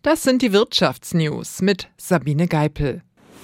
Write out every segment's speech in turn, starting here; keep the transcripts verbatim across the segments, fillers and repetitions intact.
Das sind die Wirtschaftsnews mit Sabine Geipel.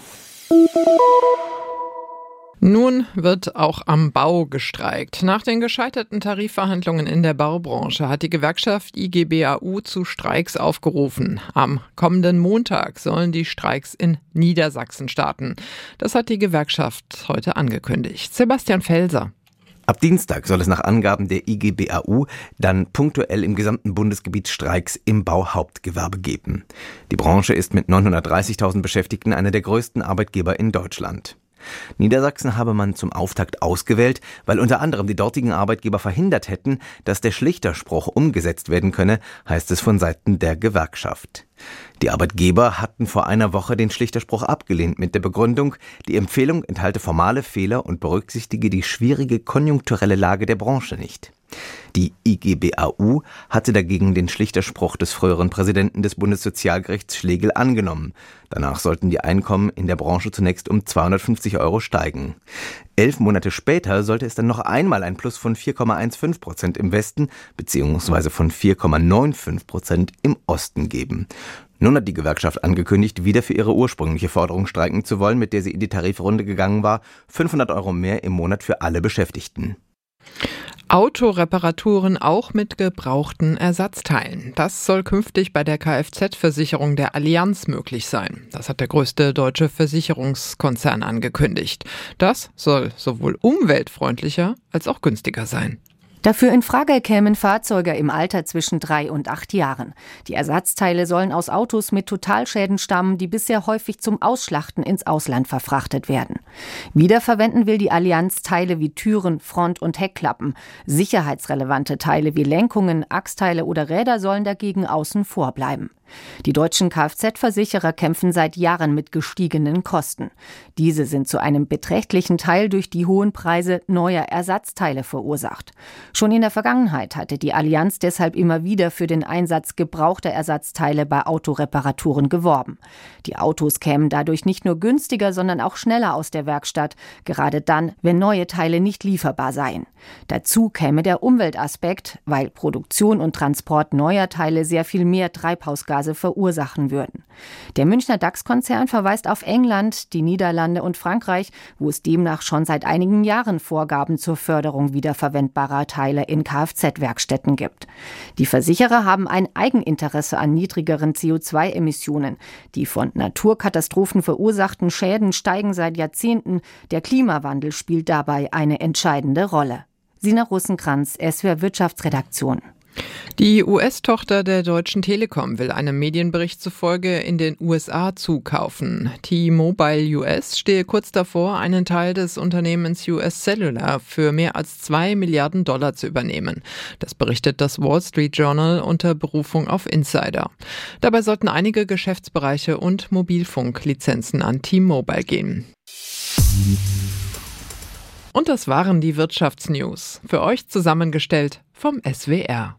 Nun wird auch am Bau gestreikt. Nach den gescheiterten Tarifverhandlungen in der Baubranche hat die Gewerkschaft I G B A U zu Streiks aufgerufen. Am kommenden Montag sollen die Streiks in Niedersachsen starten. Das hat die Gewerkschaft heute angekündigt. Sebastian Felser. Ab Dienstag soll es nach Angaben der I G B A U dann punktuell im gesamten Bundesgebiet Streiks im Bauhauptgewerbe geben. Die Branche ist mit neunhundertdreißigtausend Beschäftigten einer der größten Arbeitgeber in Deutschland. Niedersachsen habe man zum Auftakt ausgewählt, weil unter anderem die dortigen Arbeitgeber verhindert hätten, dass der Schlichterspruch umgesetzt werden könne, heißt es von Seiten der Gewerkschaft. Die Arbeitgeber hatten vor einer Woche den Schlichterspruch abgelehnt mit der Begründung, die Empfehlung enthalte formale Fehler und berücksichtige die schwierige konjunkturelle Lage der Branche nicht. Die I G B A U hatte dagegen den Schlichterspruch des früheren Präsidenten des Bundessozialgerichts Schlegel angenommen. Danach sollten die Einkommen in der Branche zunächst um zweihundertfünfzig Euro steigen. Elf Monate später sollte es dann noch einmal ein Plus von vier Komma fünfzehn Prozent im Westen bzw. von vier Komma fünfundneunzig Prozent im Osten geben. Nun hat die Gewerkschaft angekündigt, wieder für ihre ursprüngliche Forderung streiken zu wollen, mit der sie in die Tarifrunde gegangen war, fünfhundert Euro mehr im Monat für alle Beschäftigten. Autoreparaturen auch mit gebrauchten Ersatzteilen. Das soll künftig bei der Kfz-Versicherung der Allianz möglich sein. Das hat der größte deutsche Versicherungskonzern angekündigt. Das soll sowohl umweltfreundlicher als auch günstiger sein. Dafür in Frage kämen Fahrzeuge im Alter zwischen drei und acht Jahren. Die Ersatzteile sollen aus Autos mit Totalschäden stammen, die bisher häufig zum Ausschlachten ins Ausland verfrachtet werden. Wiederverwenden will die Allianz Teile wie Türen, Front- und Heckklappen. Sicherheitsrelevante Teile wie Lenkungen, Achsteile oder Räder sollen dagegen außen vor bleiben. Die deutschen Kfz-Versicherer kämpfen seit Jahren mit gestiegenen Kosten. Diese sind zu einem beträchtlichen Teil durch die hohen Preise neuer Ersatzteile verursacht. Schon in der Vergangenheit hatte die Allianz deshalb immer wieder für den Einsatz gebrauchter Ersatzteile bei Autoreparaturen geworben. Die Autos kämen dadurch nicht nur günstiger, sondern auch schneller aus der Werkstatt, gerade dann, wenn neue Teile nicht lieferbar seien. Dazu käme der Umweltaspekt, weil Produktion und Transport neuer Teile sehr viel mehr Treibhausgase verursachen würden. Der Münchner DAX-Konzern verweist auf England, die Niederlande und Frankreich, wo es demnach schon seit einigen Jahren Vorgaben zur Förderung wiederverwendbarer Teile in Kfz-Werkstätten gibt. Die Versicherer haben ein Eigeninteresse an niedrigeren C O zwei Emissionen. Die von Naturkatastrophen verursachten Schäden steigen seit Jahrzehnten. Der Klimawandel spielt dabei eine entscheidende Rolle. Sina Rosenkranz, S W R Wirtschaftsredaktion. Die U S-Tochter der Deutschen Telekom will einem Medienbericht zufolge in den U S A zukaufen. T-Mobile U S stehe kurz davor, einen Teil des Unternehmens U S Cellular für mehr als zwei Milliarden Dollar zu übernehmen. Das berichtet das Wall Street Journal unter Berufung auf Insider. Dabei sollten einige Geschäftsbereiche und Mobilfunklizenzen an T-Mobile gehen. Und das waren die Wirtschaftsnews. Für euch zusammengestellt vom S W R.